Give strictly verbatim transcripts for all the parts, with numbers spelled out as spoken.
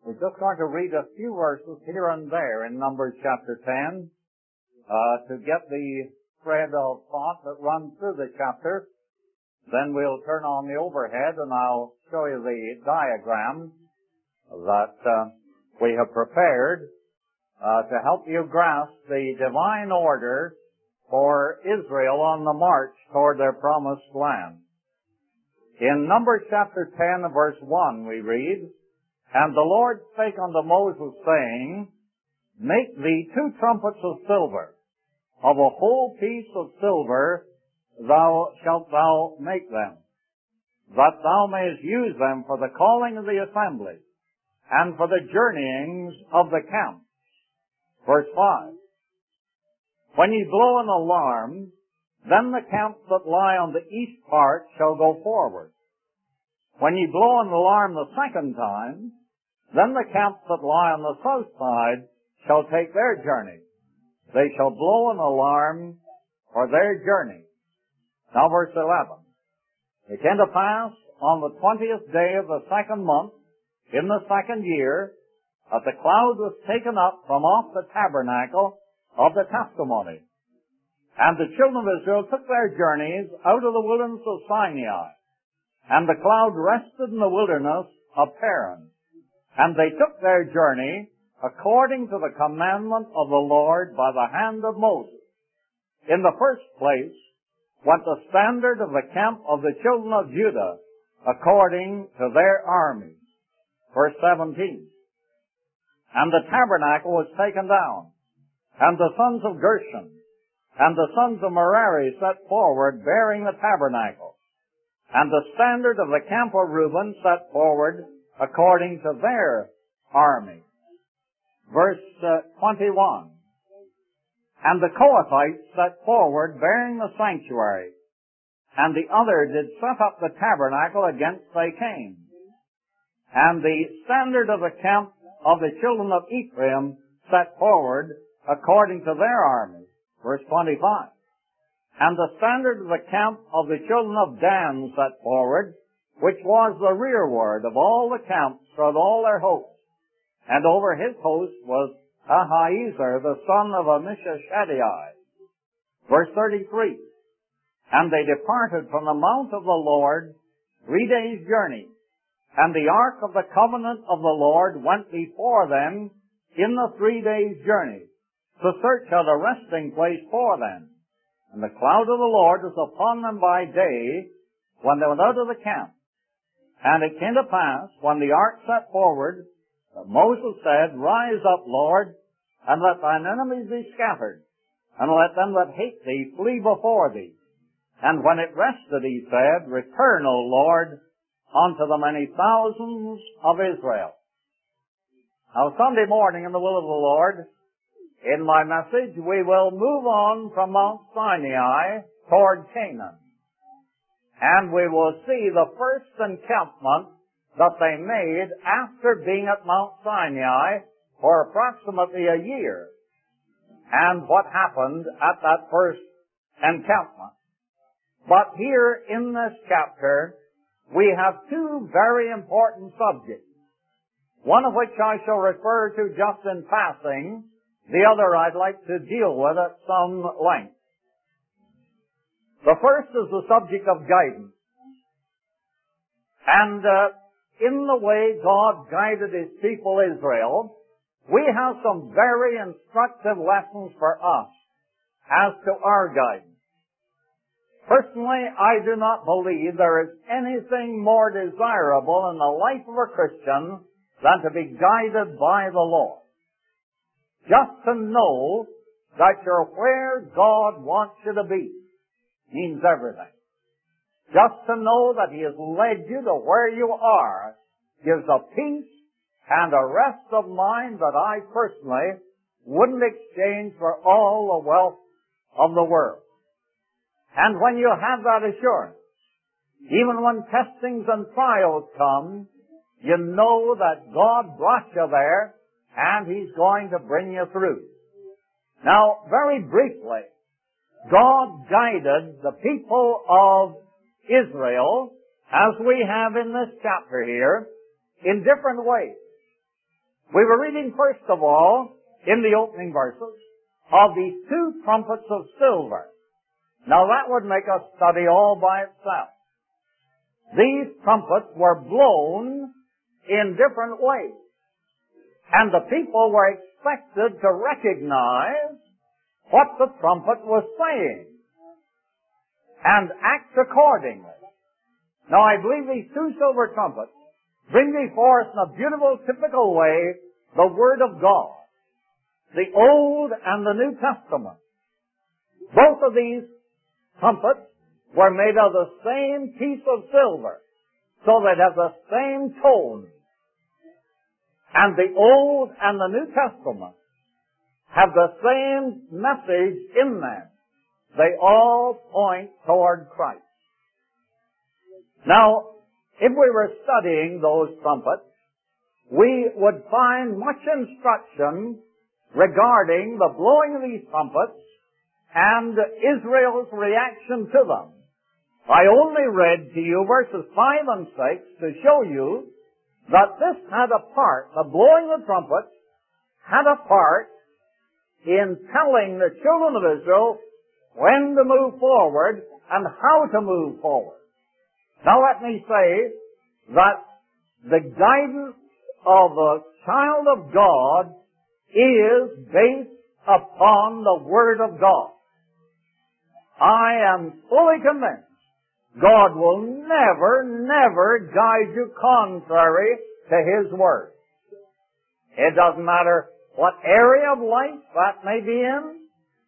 We're just going to read a few verses here and there in Numbers chapter ten uh, to get the thread of thought that runs through the chapter. Then we'll turn on the overhead and I'll show you the diagram that uh, we have prepared uh, to help you grasp the divine order for Israel on the march toward their promised land. In Numbers chapter ten, verse one, we read, "And the Lord spake unto Moses, saying, Make thee two trumpets of silver. Of a whole piece of silver thou shalt thou make them, that thou mayest use them for the calling of the assembly, and for the journeyings of the camps." Verse five, "When ye blow an alarm, then the camps that lie on the east part shall go forward. When ye blow an alarm the second time, then the camps that lie on the south side shall take their journey. They shall blow an alarm for their journey." Now verse eleven, "It came to pass on the twentieth day of the second month, in the second year, that the cloud was taken up from off the tabernacle of the testimony. And the children of Israel took their journeys out of the wilderness of Sinai. And the cloud rested in the wilderness of Paran. And they took their journey according to the commandment of the Lord by the hand of Moses. In the first place went the standard of the camp of the children of Judah according to their armies." Verse seventeen, "And the tabernacle was taken down, and the sons of Gershon and the sons of Merari set forward bearing the tabernacle, and the standard of the camp of Reuben set forward according to their army." Verse uh, twenty-one, "And the Kohathites set forward bearing the sanctuary, and the other did set up the tabernacle against they came. And the standard of the camp of the children of Ephraim set forward according to their army." Verse twenty-five, "And the standard of the camp of the children of Dan set forward, which was the rearward of all the camps throughout all their hosts. And over his host was Ahiezer, the son of Ammishaddai." Verse thirty-three, "And they departed from the mount of the Lord three days' journey, and the ark of the covenant of the Lord went before them in the three days' journey, to search out a resting place for them. And the cloud of the Lord was upon them by day, when they went out of the camp. And it came to pass, when the ark set forward, that Moses said, Rise up, Lord, and let thine enemies be scattered, and let them that hate thee flee before thee. And when it rested, he said, Return, O Lord, unto the many thousands of Israel." Now, Sunday morning, in the will of the Lord, in my message, we will move on from Mount Sinai toward Canaan. And we will see the first encampment that they made after being at Mount Sinai for approximately a year, and what happened at that first encampment. But here in this chapter, we have two very important subjects, one of which I shall refer to just in passing, the other I'd like to deal with at some length. The first is the subject of guidance. And uh, in the way God guided His people Israel, we have some very instructive lessons for us as to our guidance. Personally, I do not believe there is anything more desirable in the life of a Christian than to be guided by the Lord. Just to know that you're where God wants you to be means everything. Just to know that He has led you to where you are gives a peace and a rest of mind that I personally wouldn't exchange for all the wealth of the world. And when you have that assurance, even when testings and trials come, you know that God brought you there and He's going to bring you through. Now, very briefly, God guided the people of Israel, as we have in this chapter here, in different ways. We were reading first of all, in the opening verses, of these two trumpets of silver. Now that would make a study all by itself. These trumpets were blown in different ways. And the people were expected to recognize what the trumpet was saying and act accordingly. Now I believe these two silver trumpets bring before us in a beautiful, typical way the Word of God, the Old and the New Testament. Both of these trumpets were made of the same piece of silver, so they have the same tone. And the Old and the New Testament have the same message in them. They all point toward Christ. Now, if we were studying those trumpets, we would find much instruction regarding the blowing of these trumpets and Israel's reaction to them. I only read to you verses five and six to show you that this had a part, the blowing of the trumpet had a part in telling the children of Israel when to move forward and how to move forward. Now let me say that the guidance of the child of God is based upon the Word of God. I am fully convinced God will never, never guide you contrary to His Word. It doesn't matter what area of life that may be in,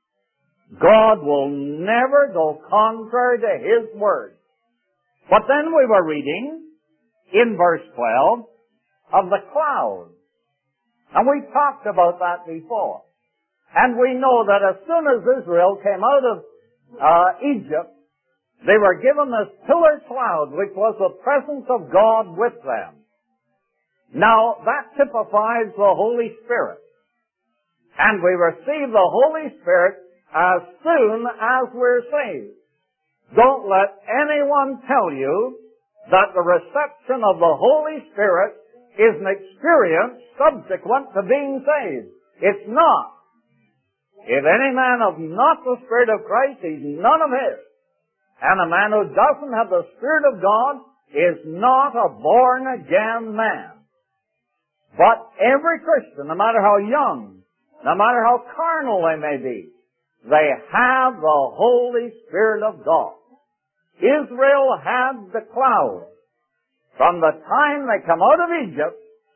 God will never go contrary to His Word. But then we were reading in verse twelve of the cloud. And we talked about that before. And we know that as soon as Israel came out of uh, Egypt, they were given this pillar cloud, which was the presence of God with them. Now, that typifies the Holy Spirit. And we receive the Holy Spirit as soon as we're saved. Don't let anyone tell you that the reception of the Holy Spirit is an experience subsequent to being saved. It's not. If any man have not the Spirit of Christ, he's none of His. And a man who doesn't have the Spirit of God is not a born-again man. But every Christian, no matter how young, no matter how carnal they may be, they have the Holy Spirit of God. Israel had the cloud from the time they come out of Egypt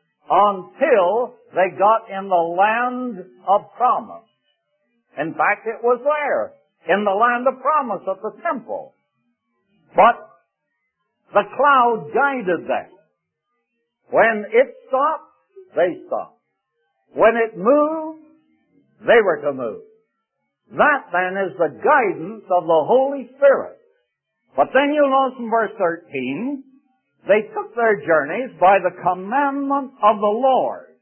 until they got in the land of promise. In fact, it was there, in the land of promise at the temple. But the cloud guided them. When it stopped, they stopped. When it moved, they were to move. That then is the guidance of the Holy Spirit. But then you'll notice in verse thirteen, they took their journeys by the commandment of the Lord.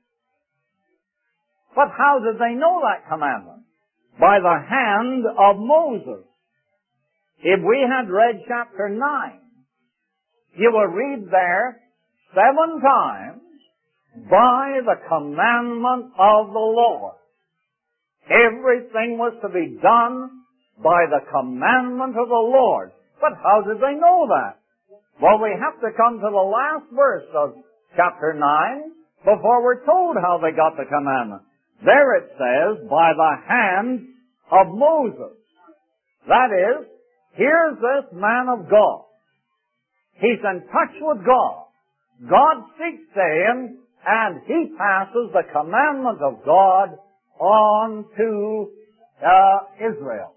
But how did they know that commandment? By the hand of Moses. If we had read chapter nine, you will read there seven times, by the commandment of the Lord. Everything was to be done by the commandment of the Lord. But how did they know that? Well, we have to come to the last verse of chapter nine before we're told how they got the commandment. There it says, by the hand of Moses. That is, here's this man of God. He's in touch with God. God speaks to him, and he passes the commandment of God on to uh, Israel.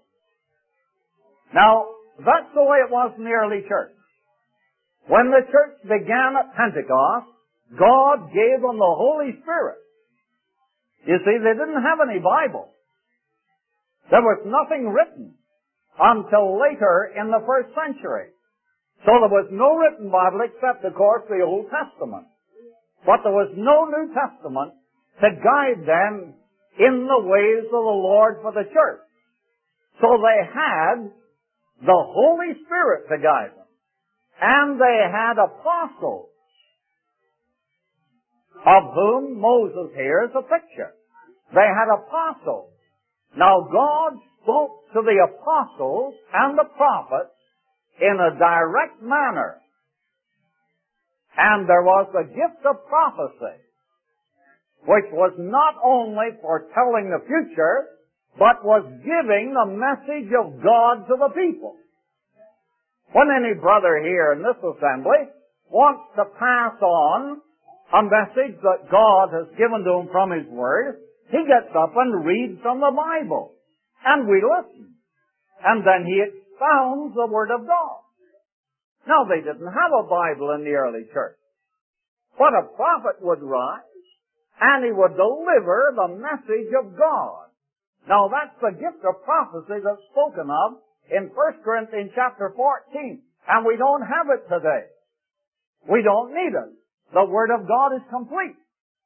Now, that's the way it was in the early church. When the church began at Pentecost, God gave them the Holy Spirit. You see, they didn't have any Bible. There was nothing written until later in the first century. So there was no written Bible except, of course, the Old Testament. But there was no New Testament to guide them in the ways of the Lord for the church. So they had the Holy Spirit to guide them. And they had apostles. of whom Moses here is a picture. They had apostles. Now God spoke to the apostles and the prophets in a direct manner. And there was the gift of prophecy, which was not only foretelling the future, but was giving the message of God to the people. When any brother here in this assembly wants to pass on a message that God has given to him from His Word, he gets up and reads from the Bible. And we listen. And then he expounds the Word of God. Now, they didn't have a Bible in the early church. But a prophet would rise, and he would deliver the message of God. Now, that's the gift of prophecy that's spoken of in First Corinthians chapter fourteen. And we don't have it today. We don't need it. The Word of God is complete.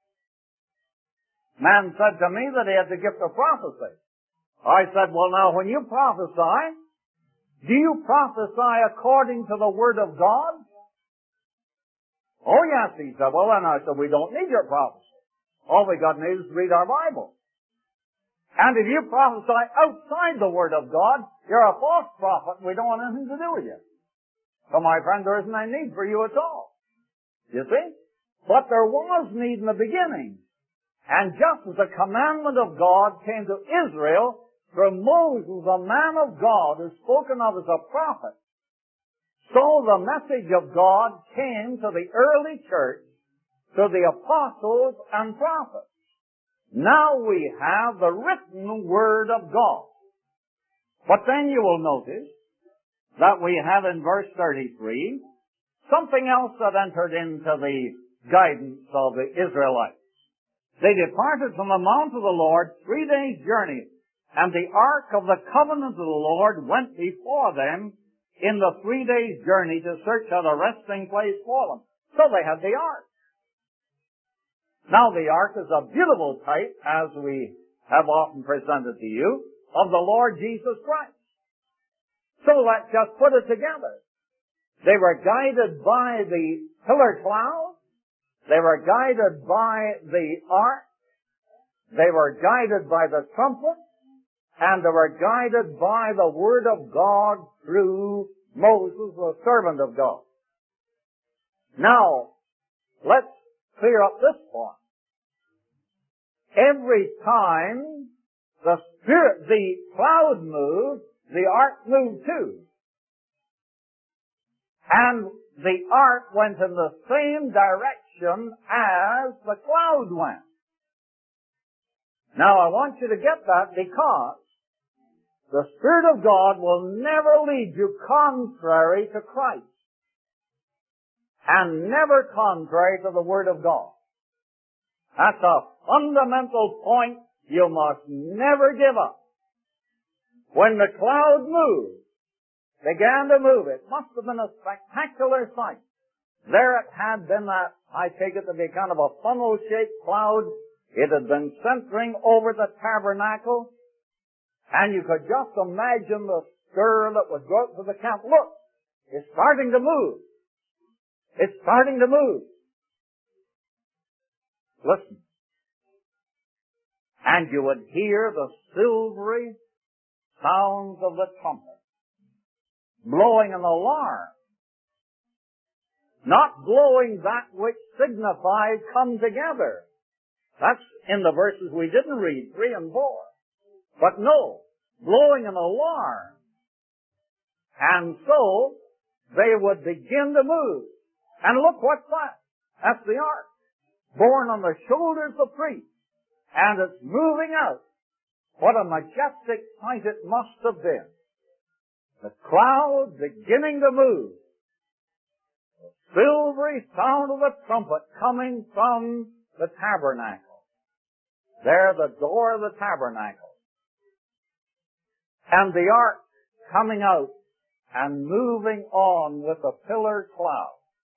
Man said to me that he had the gift of prophecy. I said, well, now, when you prophesy, do you prophesy according to the Word of God? Oh, yes, he said. Well, then I said, we don't need your prophecy. All we got to need is to read our Bible. And if you prophesy outside the Word of God, you're a false prophet and we don't want anything to do with you. So, my friend, there isn't any need for you at all. You see? But there was need in the beginning. And just as the commandment of God came to Israel through Moses, a man of God, is spoken of as a prophet, so the message of God came to the early church, to the apostles and prophets. Now we have the written Word of God. But then you will notice that we have in verse thirty-three something else that entered into the guidance of the Israelites. They departed from the mount of the Lord three days' journey, and the ark of the covenant of the Lord went before them in the three days' journey to search out a resting place for them. So they had the ark. Now the ark is a beautiful type, as we have often presented to you, of the Lord Jesus Christ. So let's just put it together. They were guided by the pillar cloud. They were guided by the ark. They were guided by the trumpet. And they were guided by the Word of God through Moses, the servant of God. Now, let's clear up this point. Every time the Spirit, the cloud moved, the ark moved too. And the ark went in the same direction as the cloud went. Now I want you to get that, because the Spirit of God will never lead you contrary to Christ, and never contrary to the Word of God. That's a fundamental point you must never give up. When the cloud moved, began to move, it must have been a spectacular sight. There it had been that, I take it to be kind of a funnel-shaped cloud. It had been centering over the tabernacle, and you could just imagine the stir that would go out to the camp. Look, it's starting to move. It's starting to move. Listen. And you would hear the silvery sounds of the trumpet blowing an alarm. Not blowing that which signified come together. That's in the verses we didn't read, three and four. But no, blowing an alarm. And so, they would begin to move. And look what's that? That's the ark, borne on the shoulders of priests. And it's moving out. What a majestic sight it must have been. The cloud beginning to move. The silvery sound of the trumpet coming from the tabernacle. There, the door of the tabernacle. And the ark coming out and moving on with a pillar cloud.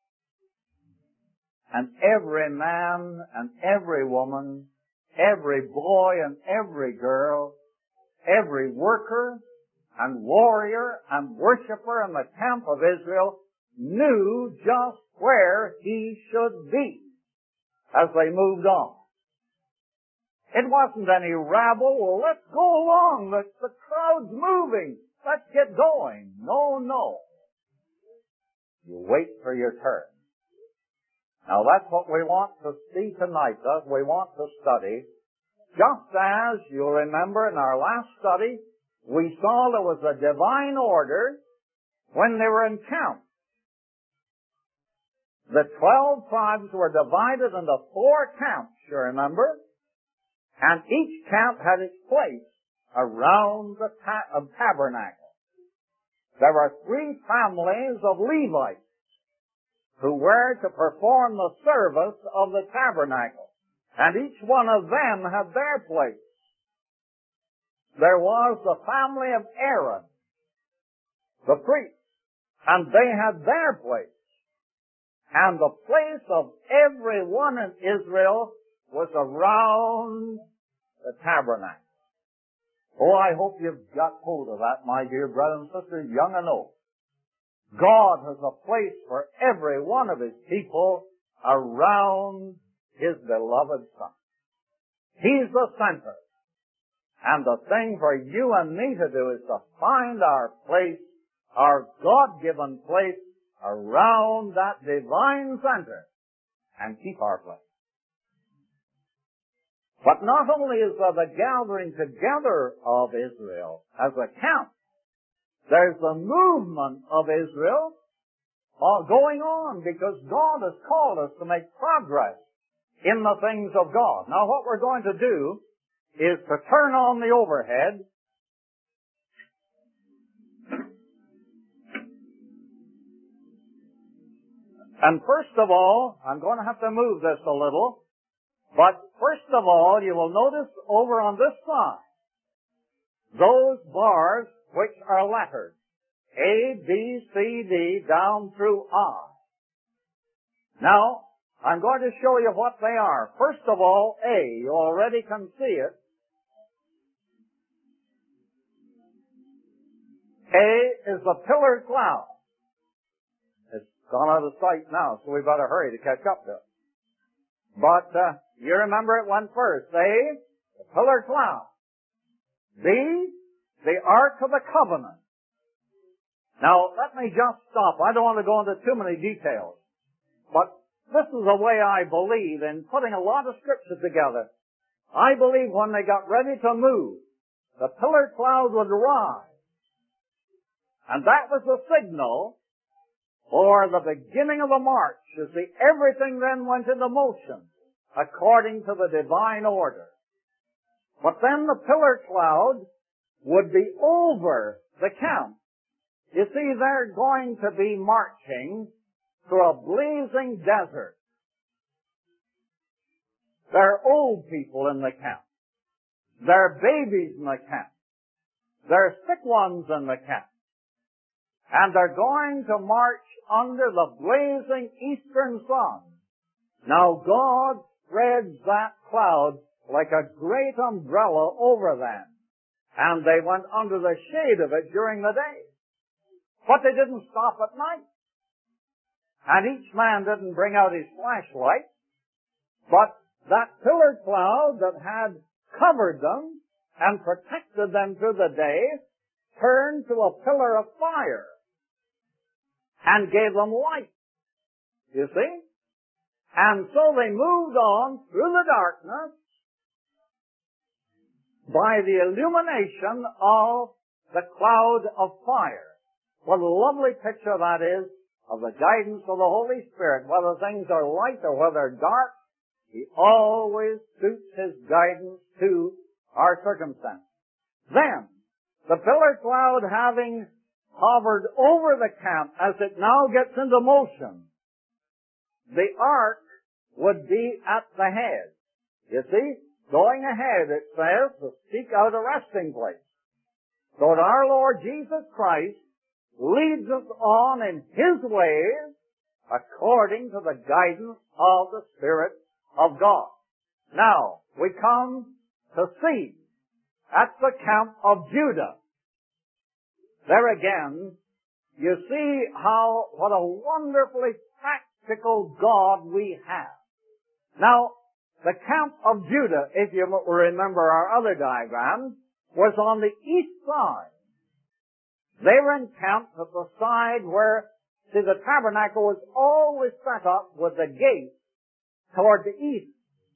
And every man and every woman, every boy and every girl, every worker and warrior and worshiper in the camp of Israel knew just where he should be. as they moved on. It wasn't any rabble. Well, let's go along. The, the crowd's moving. Let's get going. No, no. You wait for your turn. Now that's what we want to see tonight, that we want to study. Just as you'll remember in our last study, we saw there was a divine order when they were encamped. The twelve tribes were divided into four camps, you remember? And each camp had its place around the ta- of tabernacle. There were three families of Levites who were to perform the service of the tabernacle. And each one of them had their place. There was the family of Aaron, the priest, and they had their place. And the place of everyone in Israel was around the tabernacle. Oh, I hope you've got hold of that, my dear brothers and sisters, young and old. God has a place for every one of His people around His beloved Son. He's the center. And the thing for you and me to do is to find our place, our God-given place, around that divine center and keep our place. But not only is there the gathering together of Israel as a camp, there's the movement of Israel going on because God has called us to make progress in the things of God. Now what we're going to do is to turn on the overhead and first of all, I'm going to have to move this a little, but first of all, you will notice over on this side, those bars which are lettered, A, B, C, D, down through I. Now, I'm going to show you what they are. First of all, A, you already can see it. A is the pillar cloud. It's gone out of sight now, so we better hurry to catch up to it. But uh, you remember it went first. A, the pillar cloud. B, the Ark of the Covenant. Now, let me just stop. I don't want to go into too many details. But this is the way I believe in putting a lot of scripture together. I believe when they got ready to move, the pillar cloud would rise. And that was the signal for the beginning of the march. You see, everything then went into motion according to the divine order. But then the pillar cloud would be over the camp. You see, they're going to be marching through a blazing desert. There are old people in the camp. There are babies in the camp. There are sick ones in the camp. And they're going to march under the blazing eastern sun. Now God spreads that cloud like a great umbrella over them. And they went under the shade of it during the day. But they didn't stop at night. And each man didn't bring out his flashlight. But that pillar cloud that had covered them and protected them through the day turned to a pillar of fire and gave them light. You see? And so they moved on through the darkness by the illumination of the cloud of fire. What a lovely picture that is of the guidance of the Holy Spirit. Whether things are light or whether dark, He always suits His guidance to our circumstance. Then, the pillar cloud having hovered over the camp as it now gets into motion, the ark would be at the head. You see, going ahead, it says, to seek out a resting place. So that our Lord Jesus Christ leads us on in His ways according to the guidance of the Spirit of God. Now, we come to see at the camp of Judah. There again, you see how, what a wonderfully practical God we have. Now, the camp of Judah, if you remember our other diagram, was on the east side. They were encamped at the side where, see, the tabernacle was always set up with the gate toward the east.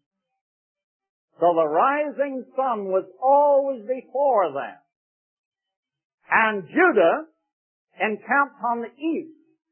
So the rising sun was always before them. And Judah encamped on the east.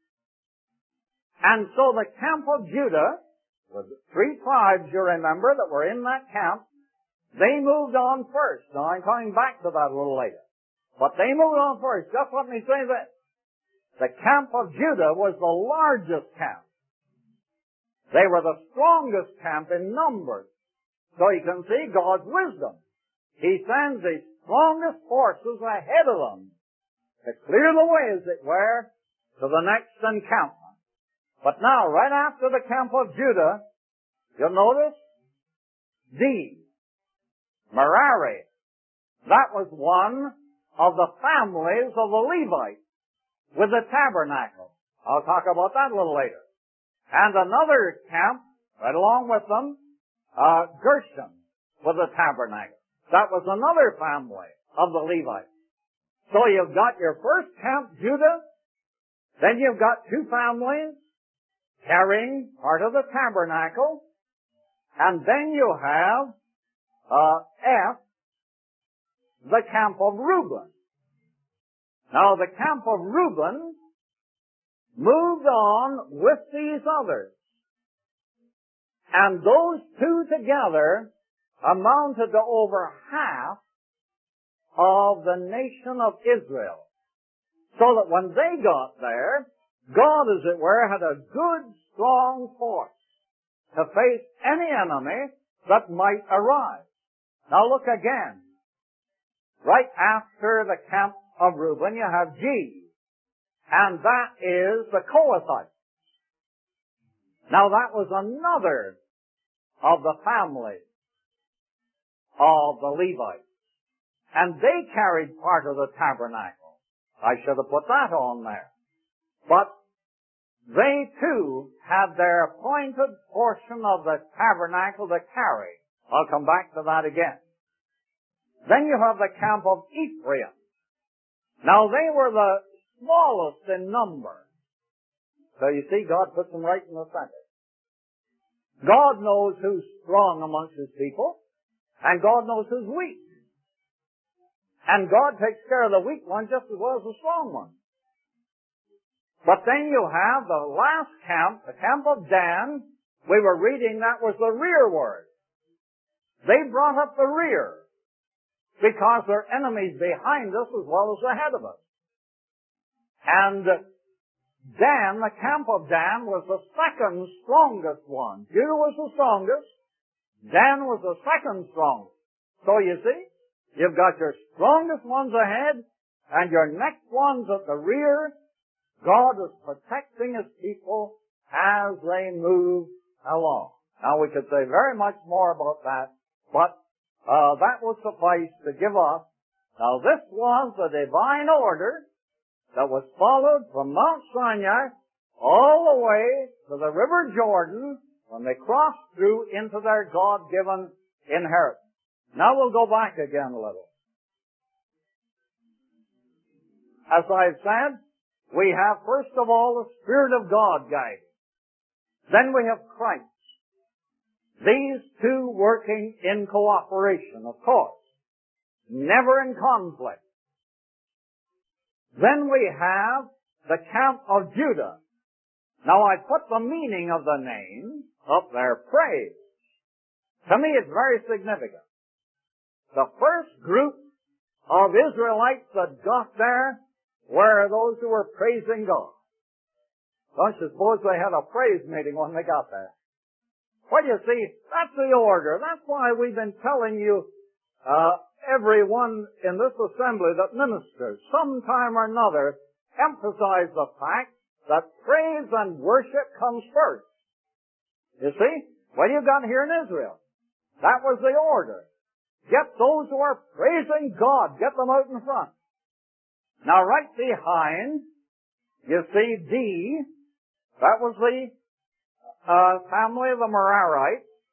And so the camp of Judah, with the three tribes, you remember, that were in that camp, they moved on first. Now I'm coming back to that a little later. But they moved on first. Just let me say this. The camp of Judah was the largest camp. They were the strongest camp in numbers. So you can see God's wisdom. He sends the strongest forces ahead of them to clear the way, as it were, to the next encampment. But now, right after the camp of Judah, you'll notice D, Merari. That was one of the families of the Levites with the tabernacle. I'll talk about that a little later. And another camp, right along with them, uh, Gershon with the tabernacle. That was another family of the Levites. So you've got your first camp, Judah, then you've got two families carrying part of the tabernacle, and then you have uh, F, the camp of Reuben. Now the camp of Reuben moved on with these others. And those two together amounted to over half of the nation of Israel. So that when they got there, God, as it were, had a good, strong force to face any enemy that might arise. Now look again. Right after the camp of Reuben, you have G. And that is the Kohathites. Now that was another of the families of the Levites. And they carried part of the tabernacle. I should have put that on there. But they too had their appointed portion of the tabernacle to carry. I'll come back to that again. Then you have the camp of Ephraim. Now they were the smallest in number. So you see, God puts them right in the center. God knows who's strong amongst His people, and God knows who's weak. And God takes care of the weak one just as well as the strong one. But then you have the last camp, the camp of Dan. We were reading that was the rearward. They brought up the rear because there are enemies behind us as well as ahead of us. And Dan, the camp of Dan, was the second strongest one. Judah was the strongest. Dan was the second strongest. So you see, you've got your strongest ones ahead and your next ones at the rear. God is protecting His people as they move along. Now we could say very much more about that, but uh, that will suffice to give us. Now this was the divine order that was followed from Mount Sinai all the way to the River Jordan when they crossed through into their God-given inheritance. Now we'll go back again a little. As I've said, we have first of all the Spirit of God guiding. Then we have Christ. These two working in cooperation, of course, never in conflict. Then we have the camp of Judah. Now I put the meaning of the name up there, praise. To me it's very significant. The first group of Israelites that got there were those who were praising God. Don't you suppose they had a praise meeting when they got there? Well, you see, that's the order. That's why we've been telling you, uh, everyone in this assembly that ministers, sometime or another, emphasize the fact that praise and worship comes first. You see, what you got here in Israel, that was the order. Get those who are praising God, get them out in front. Now right behind, you see D, that was the uh, family of the Merarites.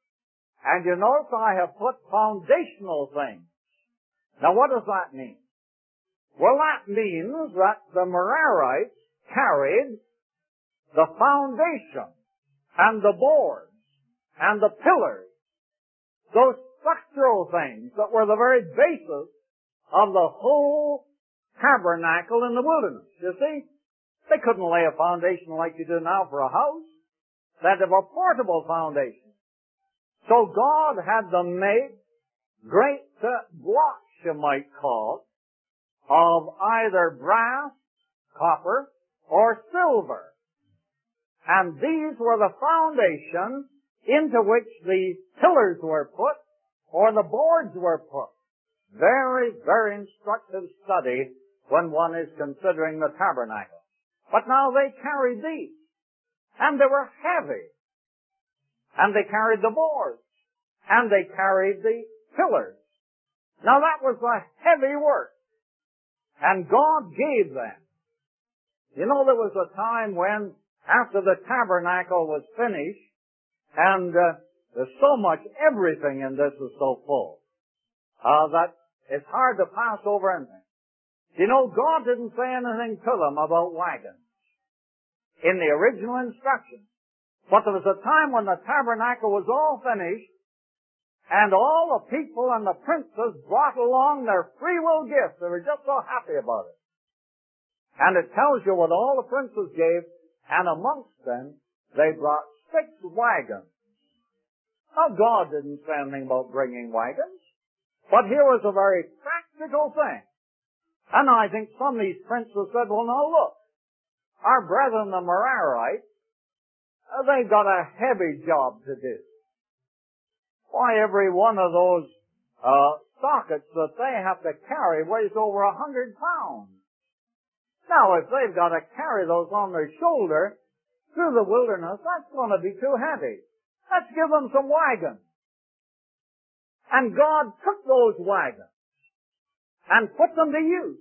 And you notice I have put foundational things. Now what does that mean? Well, that means that the Merarites carried the foundation and the boards and the pillars, those structural things that were the very basis of the whole tabernacle in the wilderness. You see, they couldn't lay a foundation like you do now for a house. They had to have a portable foundation. So God had them make great uh, blocks, you might call, of either brass, copper, or silver. And these were the foundations into which the pillars were put, or the boards were put. Very, very instructive study when one is considering the tabernacle. But now they carried these, and they were heavy. And they carried the boards, and they carried the pillars. Now that was a heavy work, and God gave them. You know, there was a time when, after the tabernacle was finished, and uh, there's so much, everything in this is so full, uh, that it's hard to pass over anything. You know, God didn't say anything to them about wagons in the original instructions. But there was a time when the tabernacle was all finished, and all the people and the princes brought along their free will gifts. They were just so happy about it. And it tells you what all the princes gave, and amongst them, they brought six wagons. Now, God didn't say anything about bringing wagons, but here was a very practical thing. And I think some of these princes said, well, now look, our brethren the Merarites, uh, they've got a heavy job to do. Why, every one of those uh, sockets that they have to carry weighs over a hundred pounds. Now, if they've got to carry those on their shoulder through the wilderness, that's going to be too heavy. Let's give them some wagons. And God took those wagons and put them to use.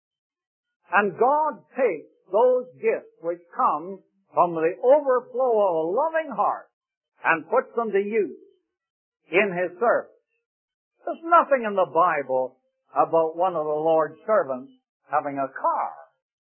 And God takes those gifts which come from the overflow of a loving heart and puts them to use in His service. There's nothing in the Bible about one of the Lord's servants having a car.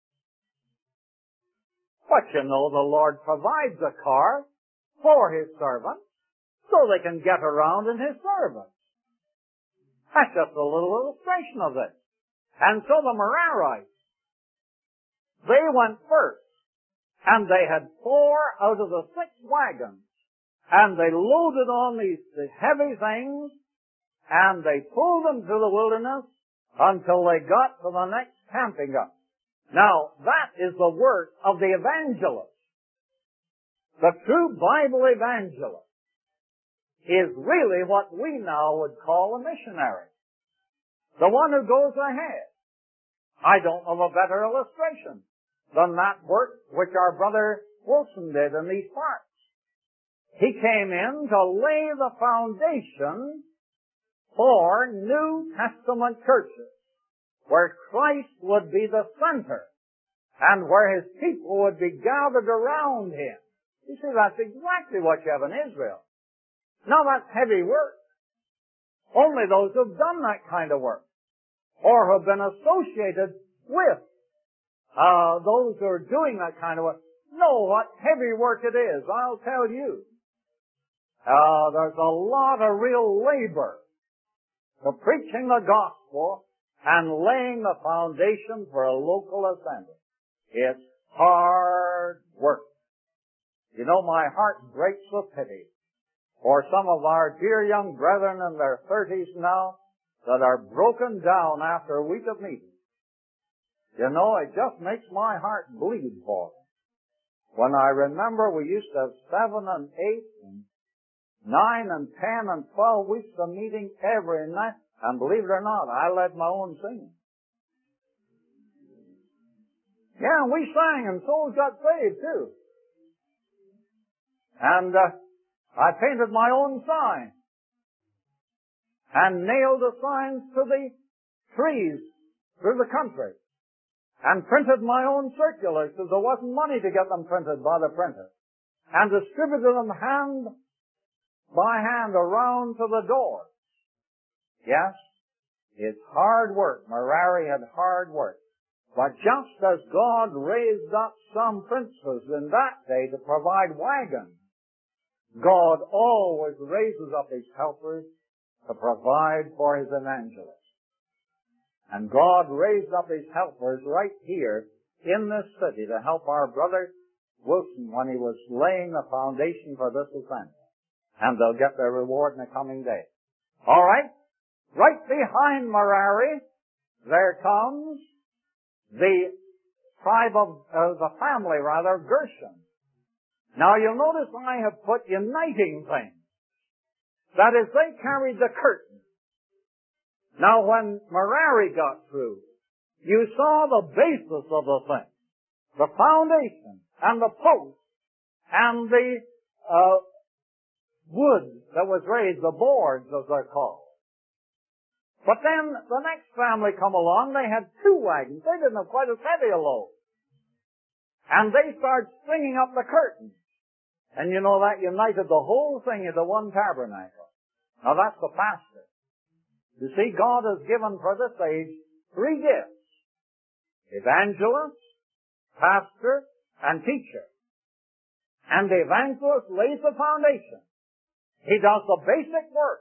But you know, the Lord provides a car for His servants so they can get around in His service. That's just a little illustration of this. And so the Merarites, they went first, and they had four out of the six wagons, and they loaded on these, these heavy things, and they pulled them through the wilderness until they got to the next camping ground. Now, that is the work of the evangelist. The true Bible evangelist is really what we now would call a missionary. The one who goes ahead. I don't know a better illustration than that work which our brother Wilson did in these parts. He came in to lay the foundation for New Testament churches, where Christ would be the center and where His people would be gathered around Him. You see, that's exactly what you have in Israel. Now, that's heavy work. Only those who've done that kind of work or have been associated with uh, those who are doing that kind of work know what heavy work it is. I'll tell you. Uh, there's a lot of real labor to preaching the gospel and laying the foundation for a local assembly. It's hard work. You know, my heart breaks with pity for some of our dear young brethren in their thirties now that are broken down after a week of meeting. You know, it just makes my heart bleed for them. When I remember we used to have seven and eight and nine and ten and twelve weeks of meeting every night, and believe it or not, I led my own singing. Yeah, we sang and souls got saved too. And uh, I painted my own sign and nailed the signs to the trees through the country and printed my own circulars because there wasn't money to get them printed by the printer and distributed them hand by hand around to the door. Yes, it's hard work. Merari had hard work. But just as God raised up some princes in that day to provide wagons, God always raises up His helpers to provide for His evangelists. And God raised up His helpers right here in this city to help our brother Wilson when he was laying the foundation for this assembly. And they'll get their reward in the coming day. All right? Right behind Merari, there comes the tribe of, uh, the family rather, Gershon. Now you'll notice I have put uniting things. That is, they carried the curtain. Now when Merari got through, you saw the basis of the thing. The foundation and the post and the uh, wood that was raised, the boards as they're called. But then the next family come along, they had two wagons. They didn't have quite as heavy a load. And they started stringing up the curtains. And you know that united the whole thing into one tabernacle. Now that's the pastor. You see, God has given for this age three gifts. Evangelist, pastor, and teacher. And the evangelist lays the foundation. He does the basic work.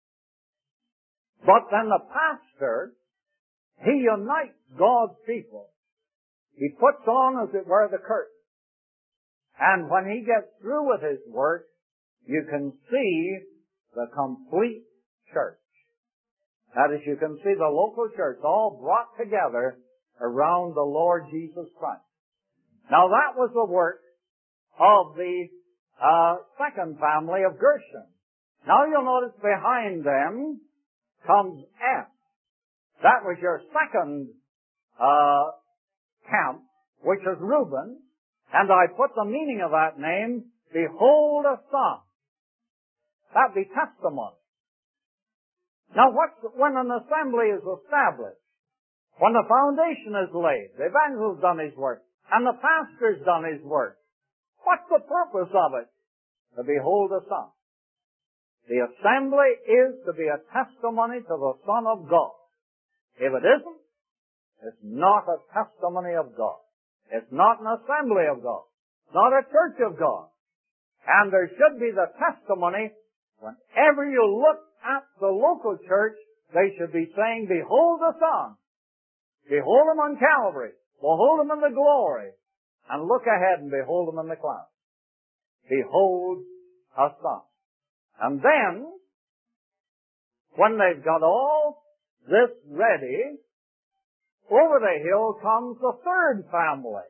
But then the pastor, he unites God's people. He puts on, as it were, the curtain. And when he gets through with his work, you can see the complete church. That is, you can see the local church all brought together around the Lord Jesus Christ. Now that was the work of the uh, second family of Gershon. Now you'll notice behind them comes F. That was your second uh, camp, which is Reuben, and I put the meaning of that name, behold a son. That'd be testimony. Now what's, when an assembly is established, when the foundation is laid, the evangelist's done his work, and the pastor's done his work, what's the purpose of it? To behold a son. The assembly is to be a testimony to the Son of God. If it isn't, it's not a testimony of God. It's not an assembly of God. It's not a church of God. And there should be the testimony, whenever you look at the local church, they should be saying, behold the Son. Behold Him on Calvary. Behold Him in the glory. And look ahead and behold Him in the clouds. Behold a Son. And then, when they've got all this ready, over the hill comes the third family.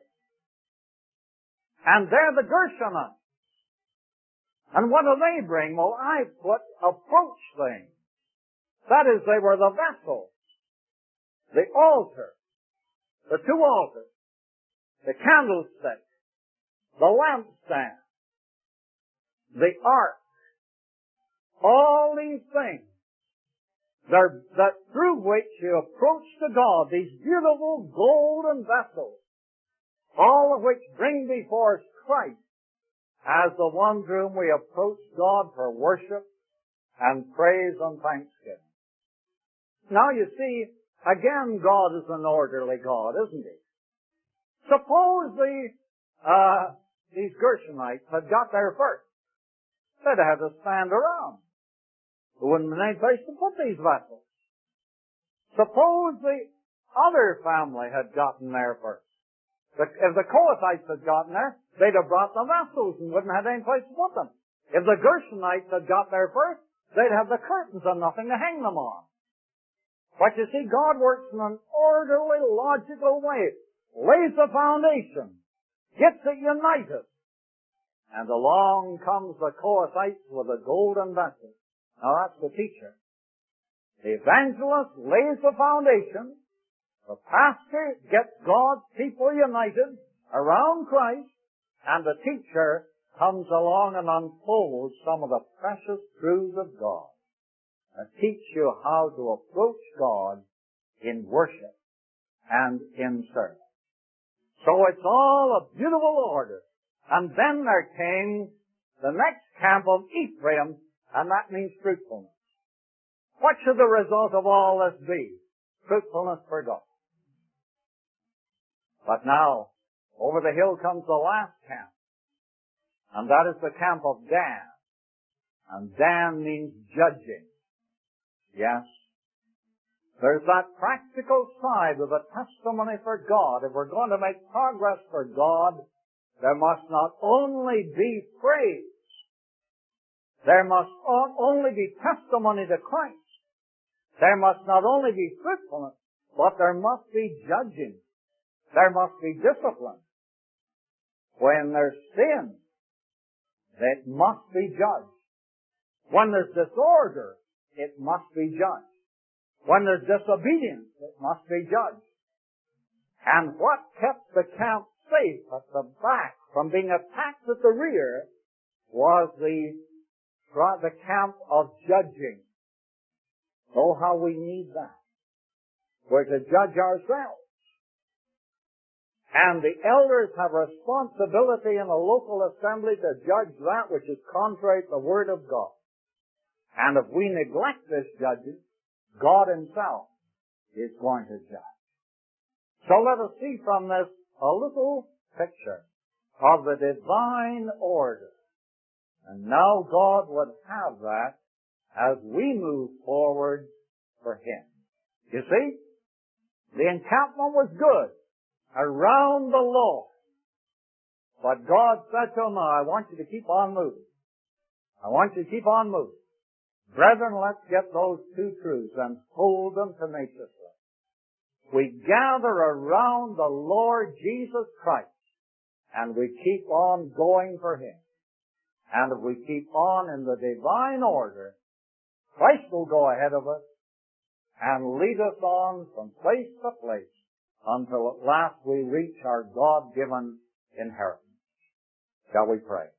And they're the Gershonites. And what do they bring? Well, I put approach things. That is, they were the vessels, the altar, the two altars, the candlestick, the lampstand, the ark. All these things they're, that through which you approach to God, these beautiful golden vessels, all of which bring before us Christ as the one through whom we approach God for worship and praise and thanksgiving. Now you see, again, God is an orderly God, isn't He? Suppose the uh, these Gershonites had got there first. They'd have to stand around. There wouldn't have been any place to put these vessels. Suppose the other family had gotten there first. If the Kohathites had gotten there, they'd have brought the vessels and wouldn't have any place to put them. If the Gershonites had got there first, they'd have the curtains and nothing to hang them on. But you see, God works in an orderly, logical way. Lays the foundation. Gets it united. And along comes the Kohathites with a golden vessel. Now that's the teacher. The evangelist lays the foundation. The pastor gets God's people united around Christ. And the teacher comes along and unfolds some of the precious truths of God. And teach you how to approach God in worship and in service. So it's all a beautiful order. And then there came the next camp of Ephraim, And that means fruitfulness. What should the result of all this be? Fruitfulness for God. But now, over the hill comes the last camp. And that is the camp of Dan. And Dan means judging. Yes. There's that practical side of the testimony for God. If we're going to make progress for God, there must not only be praise. There must only be testimony to Christ. There must not only be fruitfulness, but there must be judging. There must be discipline. When there's sin, it must be judged. When there's disorder, it must be judged. When there's disobedience, it must be judged. And what kept the camp safe at the back from being attacked at the rear was the, the camp of judging. Oh, how we need that. We're to judge ourselves. And the elders have responsibility in a local assembly to judge that which is contrary to the Word of God. And if we neglect this judging, God Himself is going to judge. So let us see from this a little picture of the divine order. And now God would have that as we move forward for Him. You see, the encampment was good around the Lord. But God said to him, I want you to keep on moving. I want you to keep on moving. Brethren, let's get those two truths and hold them tenaciously. We gather around the Lord Jesus Christ and we keep on going for Him. And if we keep on in the divine order, Christ will go ahead of us and lead us on from place to place until at last we reach our God-given inheritance. Shall we pray?